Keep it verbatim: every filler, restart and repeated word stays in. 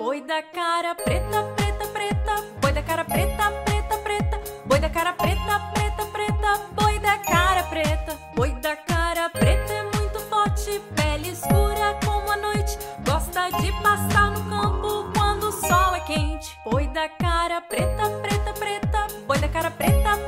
Boi da cara preta, preta, preta. Boi da cara preta, preta, preta. Boi da cara preta, preta, preta. Boi da cara preta. Boi da cara preta é muito forte, pele escura como a noite. Gosta de pastar no campo quando o sol é quente. Boi da cara preta, preta, preta. Boi da cara preta,